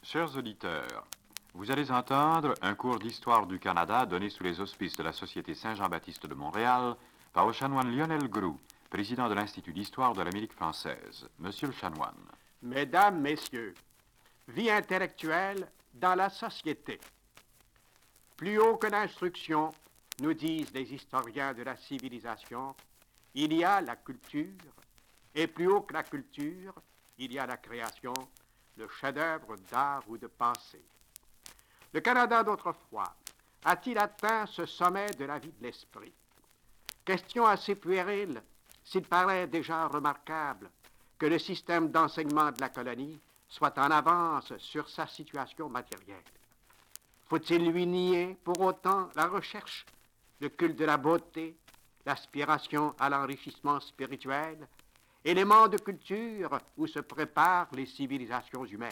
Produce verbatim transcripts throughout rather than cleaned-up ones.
Chers auditeurs, vous allez entendre un cours d'histoire du Canada donné sous les auspices de la Société Saint-Jean-Baptiste de Montréal par le chanoine Lionel Groux, président de l'Institut d'histoire de l'Amérique française. Monsieur le chanoine. Mesdames, Messieurs, vie intellectuelle dans la société. Plus haut que l'instruction, nous disent les historiens de la civilisation, il y a la culture, et plus haut que la culture, il y a la création, le chef-d'œuvre d'art ou de pensée. Le Canada d'autrefois a-t-il atteint ce sommet de la vie de l'esprit? Question assez puérile, s'il paraît déjà remarquable que le système d'enseignement de la colonie soit en avance sur sa situation matérielle. Faut-il lui nier pour autant la recherche, le culte de la beauté, l'aspiration à l'enrichissement spirituel, éléments de culture où se préparent les civilisations humaines?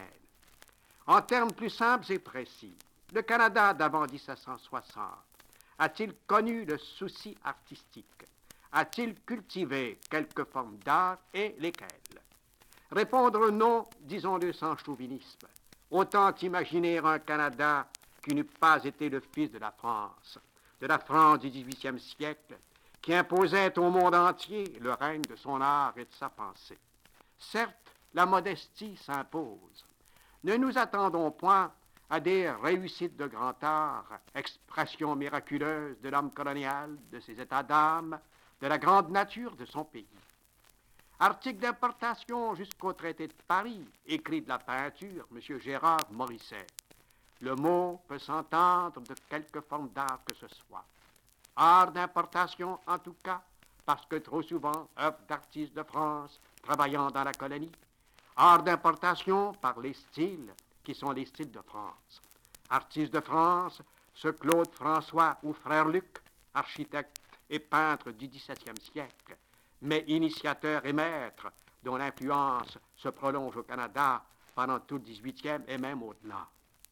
En termes plus simples et précis, le Canada d'avant dix-sept cent soixante a-t-il connu le souci artistique? A-t-il cultivé quelques formes d'art et lesquelles? Répondre non, disons-le sans chauvinisme. Autant imaginer un Canada qui n'eût pas été le fils de la France, de la France du dix-huitième siècle, qui imposait au monde entier le règne de son art et de sa pensée. Certes, la modestie s'impose. Ne nous attendons point à des réussites de grand art, expression miraculeuse de l'homme colonial, de ses états d'âme, de la grande nature de son pays. Article d'importation jusqu'au traité de Paris, écrit de la peinture, M. Gérard Morisset. Le mot peut s'entendre de quelque forme d'art que ce soit. Art d'importation en tout cas, parce que trop souvent, œuvre d'artistes de France travaillant dans la colonie. Art d'importation par les styles, qui sont les styles de France. Artistes de France, ce Claude François ou Frère Luc, architecte et peintre du dix-septième siècle, mais initiateur et maître, dont l'influence se prolonge au Canada pendant tout le dix-huitième et même au-delà.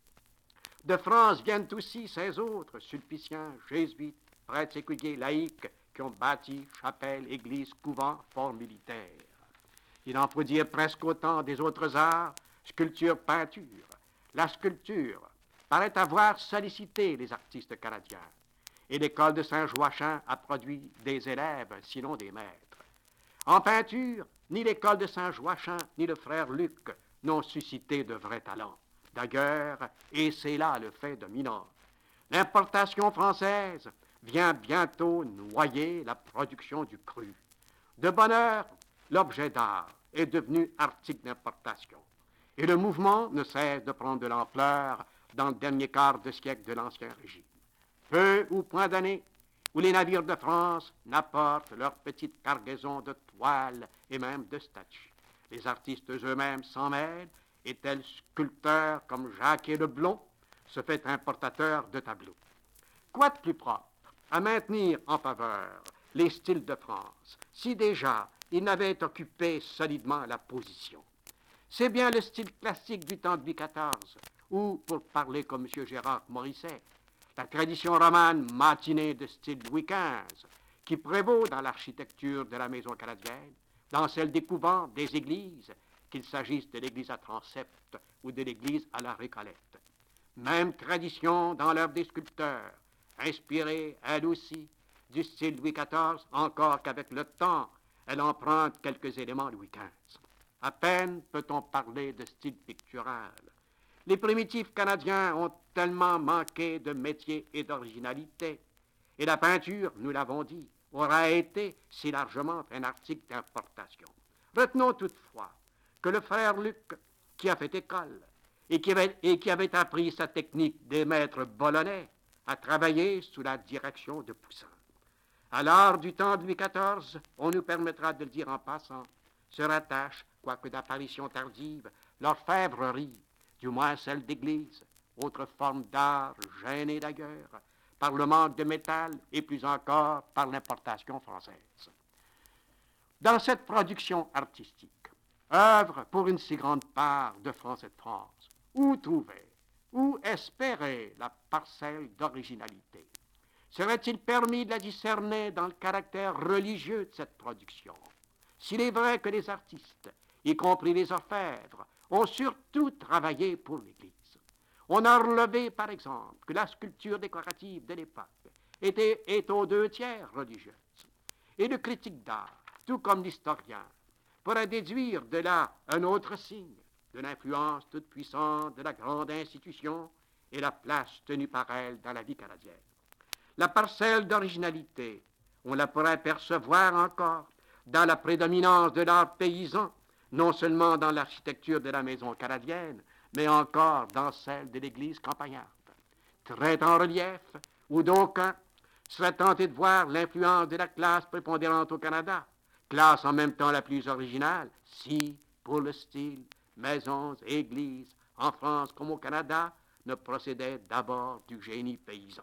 De France viennent aussi ces autres, sulpiciens, jésuites, prêtres séculiers, laïcs, qui ont bâti chapelles, églises, couvents, forts militaires. Il en faut dire presque autant des autres arts, sculpture, peinture. La sculpture paraît avoir sollicité les artistes canadiens, et l'école de Saint-Joachim a produit des élèves, sinon des maîtres. En peinture, ni l'école de Saint-Joachim, ni le frère Luc n'ont suscité de vrais talents. D'ailleurs, et c'est là le fait dominant, l'importation française vient bientôt noyer la production du cru. De bonne heure, l'objet d'art est devenu article d'importation. Et le mouvement ne cesse de prendre de l'ampleur dans le dernier quart de siècle de l'Ancien Régime. Peu ou point d'années où les navires de France n'apportent leur petite cargaison de toiles et même de statues. Les artistes eux-mêmes s'en mêlent, et tel sculpteur comme Jacques Leblond se fait importateur de tableaux. Quoi de plus propre à maintenir en faveur les styles de France, si déjà ils n'avaient occupé solidement la position? C'est bien le style classique du temps de Louis quatorze, ou, pour parler comme M. Gérard Morisset, la tradition romane matinée de style Louis quinze, qui prévaut dans l'architecture de la maison canadienne, dans celle des couvents, des églises, qu'il s'agisse de l'église à transept ou de l'église à la Récollette. Même tradition dans l'œuvre des sculpteurs, inspirée, elle aussi, du style Louis quatorze, encore qu'avec le temps, elle emprunte quelques éléments Louis quinze. À peine peut-on parler de style pictural. Les primitifs Canadiens ont tellement manqué de métier et d'originalité, et la peinture, nous l'avons dit, aura été si largement un article d'importation. Retenons toutefois que le frère Luc, qui a fait école et qui avait, et qui avait appris sa technique des maîtres bolonais, a travaillé sous la direction de Poussin. À l'art du temps de Louis quatorze, on nous permettra de le dire en passant, se rattache, quoique d'apparition tardive, l'orfèvrerie, du moins celle d'église, autre forme d'art gênée d'ailleurs, par le manque de métal et plus encore par l'importation française. Dans cette production artistique, œuvre pour une si grande part de France et de France, où trouver, où espérer la parcelle d'originalité? Serait-il permis de la discerner dans le caractère religieux de cette production? S'il est vrai que les artistes, y compris les orfèvres, ont surtout travaillé pour l'Église. On a relevé, par exemple, que la sculpture décorative de l'époque était, est aux deux tiers religieuse. Et le critique d'art, tout comme l'historien, pourrait déduire de là un autre signe de l'influence toute puissante de la grande institution et la place tenue par elle dans la vie canadienne. La parcelle d'originalité, on la pourrait percevoir encore dans la prédominance de l'art paysan, non seulement dans l'architecture de la maison canadienne, mais encore dans celle de l'église campagnarde. Très en relief, où d'aucuns seraient tentés de voir l'influence de la classe prépondérante au Canada, classe en même temps la plus originale, si, pour le style, maisons et églises, en France comme au Canada, ne procédaient d'abord du génie paysan.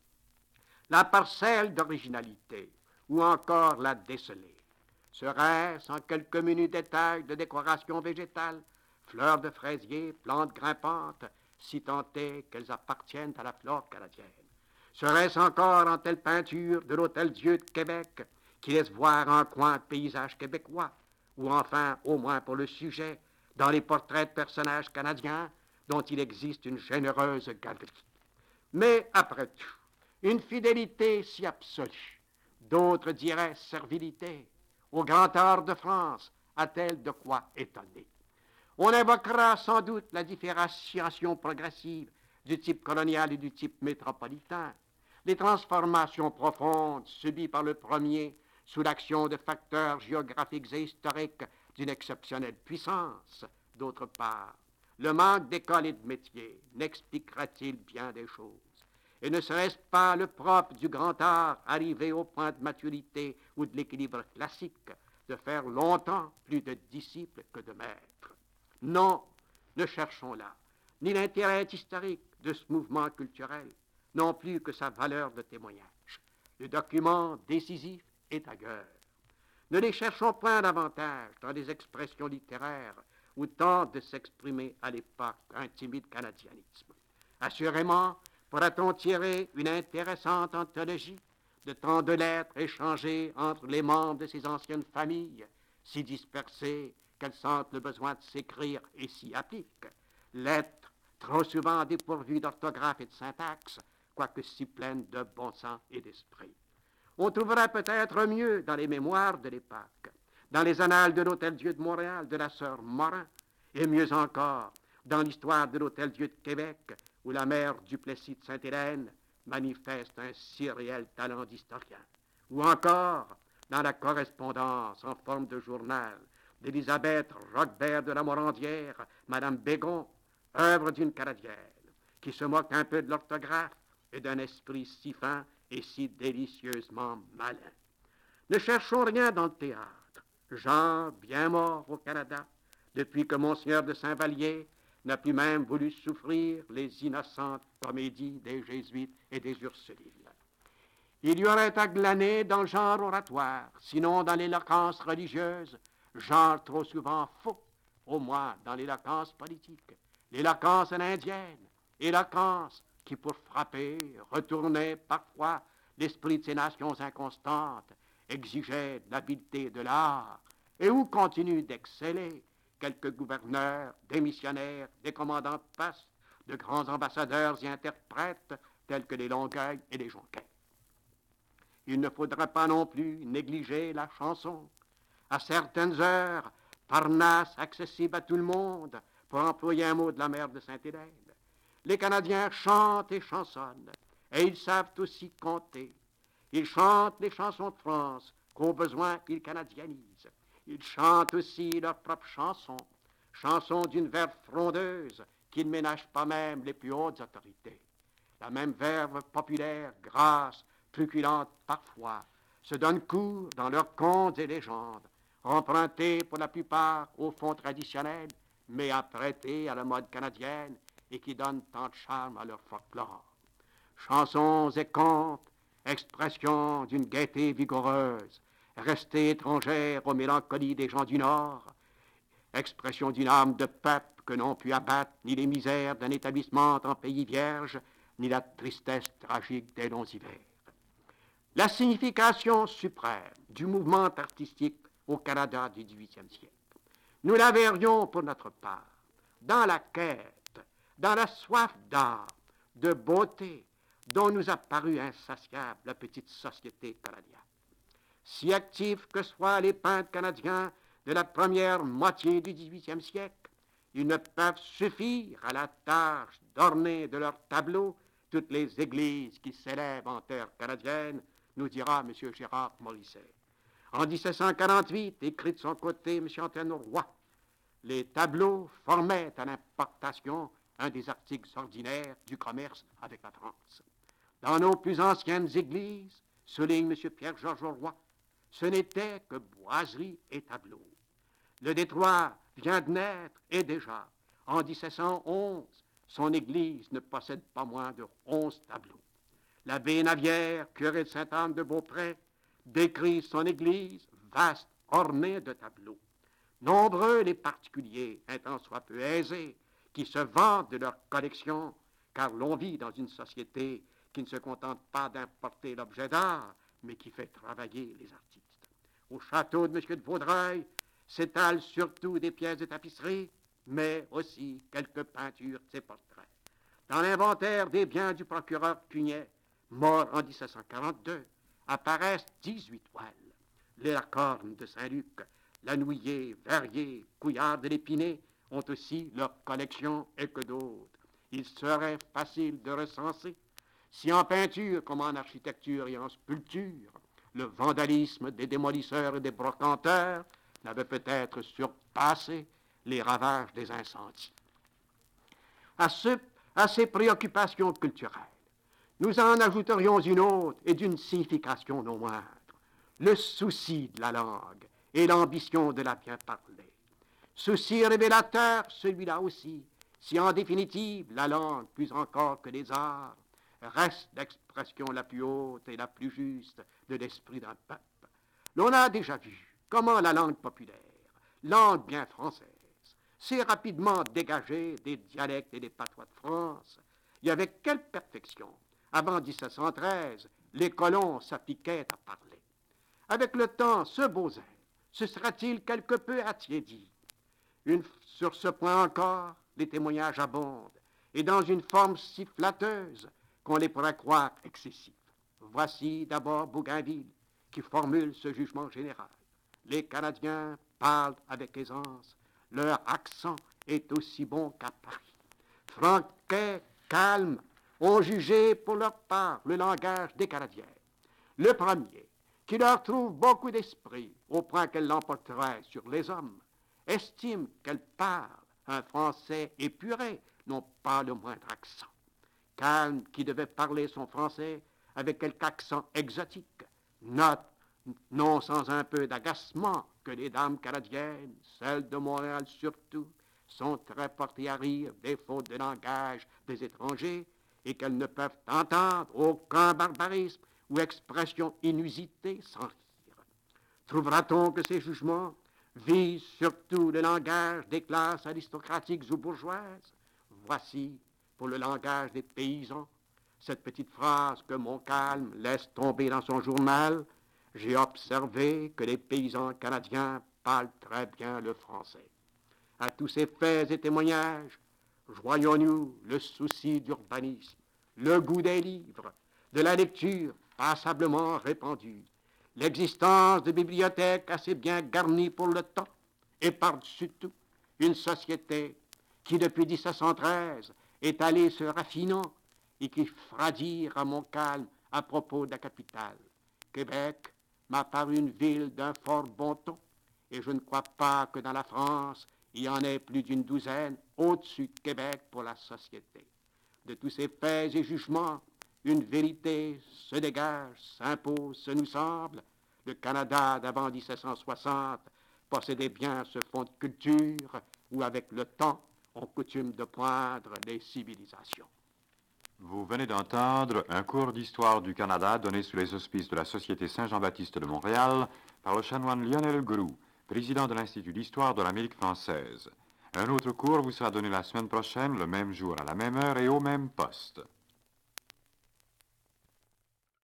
La parcelle d'originalité, ou encore la déceler, serait-ce en quelques menus détails de décoration végétale, fleurs de fraisier, plantes grimpantes, si tant est qu'elles appartiennent à la flore canadienne. Serait-ce encore en telle peinture de l'Hôtel-Dieu de Québec, qui laisse voir un coin de paysage québécois, ou enfin, au moins pour le sujet, dans les portraits de personnages canadiens, dont il existe une généreuse galerie. Mais, après tout, une fidélité si absolue, d'autres diraient servilité, au grand art de France, a-t-elle de quoi étonner? On invoquera sans doute la différenciation progressive du type colonial et du type métropolitain, les transformations profondes subies par le premier sous l'action de facteurs géographiques et historiques d'une exceptionnelle puissance. D'autre part, le manque d'écoles et de métiers n'expliquera-t-il bien des choses? Et ne serait-ce pas le propre du grand art arrivé au point de maturité ou de l'équilibre classique de faire longtemps plus de disciples que de maîtres? Non, ne cherchons là ni l'intérêt historique de ce mouvement culturel, non plus que sa valeur de témoignage. Le document décisif est ailleurs. Ne les cherchons point davantage dans les expressions littéraires où tente de s'exprimer à l'époque un timide canadianisme. Assurément, pourra-t-on tirer une intéressante anthologie de tant de lettres échangées entre les membres de ces anciennes familles, si dispersées qu'elles sentent le besoin de s'écrire et s'y appliquent, lettres trop souvent dépourvues d'orthographe et de syntaxe, quoique si pleines de bon sens et d'esprit. On trouvera peut-être mieux dans les mémoires de l'époque, dans les annales de l'Hôtel-Dieu de Montréal de la sœur Morin, et mieux encore, dans l'histoire de l'Hôtel-Dieu de Québec, où la mère Duplessis de Sainte-Hélène manifeste un si réel talent d'historien, ou encore dans la correspondance en forme de journal d'Élisabeth Roquebert de la Morandière, Madame Bégon, œuvre d'une Canadienne, qui se moque un peu de l'orthographe et d'un esprit si fin et si délicieusement malin. Ne cherchons rien dans le théâtre, genre bien mort au Canada, depuis que Monseigneur de Saint-Vallier n'a plus même voulu souffrir les innocentes comédies des Jésuites et des Ursulines. Il y aurait à glaner dans le genre oratoire, sinon dans l'éloquence religieuse, genre trop souvent faux, au moins dans l'éloquence politique, l'éloquence indienne, éloquence qui, pour frapper, retournait parfois l'esprit de ces nations inconstantes, exigeait de l'habileté de l'art, et où continuent d'exceller quelques gouverneurs, des missionnaires, des commandants de poste, de grands ambassadeurs et interprètes, tels que les Longueuil et les Jonquet. Il ne faudra pas non plus négliger la chanson. À certaines heures, Parnasse accessible à tout le monde, pour employer un mot de la mère de Sainte-Hélène. Les Canadiens chantent et chansonnent, et ils savent aussi compter. Ils chantent les chansons de France, qu'au besoin ils canadianisent. Ils chantent aussi leurs propres chansons, chansons d'une verve frondeuse qui ne ménage pas même les plus hautes autorités. La même verve populaire, grasse, truculente parfois, se donne cours dans leurs contes et légendes, empruntés pour la plupart au fond traditionnel, mais apprêtés à la mode canadienne et qui donnent tant de charme à leur folklore. Chansons et contes, expressions d'une gaieté vigoureuse, restée étrangère aux mélancolies des gens du Nord, expression d'une âme de peuple que n'ont pu abattre ni les misères d'un établissement en pays vierge, ni la tristesse tragique des longs hivers. La signification suprême du mouvement artistique au Canada du dix-huitième siècle. Nous la verrions pour notre part dans la quête, dans la soif d'art, de beauté, dont nous a paru insatiable la petite société canadienne. Si actifs que soient les peintres canadiens de la première moitié du dix-huitième siècle, ils ne peuvent suffire à la tâche d'orner de leurs tableaux toutes les églises qui s'élèvent en terre canadienne, nous dira M. Gérard Morisset. En dix-sept cent quarante-huit, écrit de son côté M. Antoine Roy, les tableaux formaient à l'importation un des articles ordinaires du commerce avec la France. Dans nos plus anciennes églises, souligne M. Pierre-Georges Roy, ce n'était que boiseries et tableaux. Le Détroit vient de naître et déjà, en dix-sept cent onze, son église ne possède pas moins de onze tableaux. L'abbé Navière, curé de Sainte-Anne-de-Beaupré, décrit son église vaste, ornée de tableaux. Nombreux les particuliers, un tant soit peu aisés, qui se vantent de leur collection, car l'on vit dans une société qui ne se contente pas d'importer l'objet d'art, mais qui fait travailler les artistes. Au château de M. de Vaudreuil s'étalent surtout des pièces de tapisserie, mais aussi quelques peintures de ses portraits. Dans l'inventaire des biens du procureur Cugnet, mort en dix-sept cent quarante-deux, apparaissent dix-huit toiles. Les Lacorne de Saint-Luc, Lanouillet, Verrier, Couillard de l'Épinay ont aussi leur collection et que d'autres. Il serait facile de recenser si en peinture comme en architecture et en sculpture, le vandalisme des démolisseurs et des brocanteurs n'avait peut-être surpassé les ravages des incendies. À, ce, à ces préoccupations culturelles, nous en ajouterions une autre et d'une signification non moindre, le souci de la langue et l'ambition de la bien parler. Souci révélateur, celui-là aussi, si en définitive la langue, plus encore que les arts, reste l'expression la plus haute et la plus juste de l'esprit d'un peuple. L'on a déjà vu comment la langue populaire, langue bien française, s'est rapidement dégagée des dialectes et des patois de France, et avec quelle perfection, avant dix-sept cent treize, les colons s'appliquaient à parler. Avec le temps, ce beau zèle se sera-t-il quelque peu attiédi? Une, sur ce point encore, les témoignages abondent, et dans une forme si flatteuse qu'on les pourrait croire excessifs. Voici d'abord Bougainville qui formule ce jugement général. Les Canadiens parlent avec aisance, leur accent est aussi bon qu'à Paris. Franquet, calme, ont jugé pour leur part le langage des Canadiens. Le premier, qui leur trouve beaucoup d'esprit, au point qu'elle l'emporterait sur les hommes, estime qu'elle parle un français épuré, non pas le moindre accent. Calme, qui devait parler son français avec quelque accent exotique, note, non sans un peu d'agacement, que les dames canadiennes, celles de Montréal surtout, sont très portées à rire des fautes de langage des étrangers et qu'elles ne peuvent entendre aucun barbarisme ou expression inusitée sans rire. Trouvera-t-on que ces jugements visent surtout le langage des classes aristocratiques ou bourgeoises? Voici, pour le langage des paysans, cette petite phrase que Montcalm laisse tomber dans son journal. J'ai observé que les paysans canadiens parlent très bien le français. À tous ces faits et témoignages, joignons-nous le souci d'urbanisme, le goût des livres, de la lecture passablement répandue, l'existence de bibliothèques assez bien garnies pour le temps, et par-dessus tout, une société qui, depuis dix-sept cent treize, est allée se raffinant et qui fera dire à Montcalm à propos de la capitale. Québec m'a paru une ville d'un fort bon ton, et je ne crois pas que dans la France, il y en ait plus d'une douzaine au-dessus de Québec pour la société. De tous ces faits et jugements, une vérité se dégage, s'impose, ce nous semble. Le Canada d'avant dix-sept cent soixante possédait bien ce fond de culture où, avec le temps, on coutume de poindre les civilisations. Vous venez d'entendre un cours d'histoire du Canada donné sous les auspices de la Société Saint-Jean-Baptiste de Montréal par le chanoine Lionel Groux, président de l'Institut d'histoire de l'Amérique française. Un autre cours vous sera donné la semaine prochaine, le même jour, à la même heure et au même poste.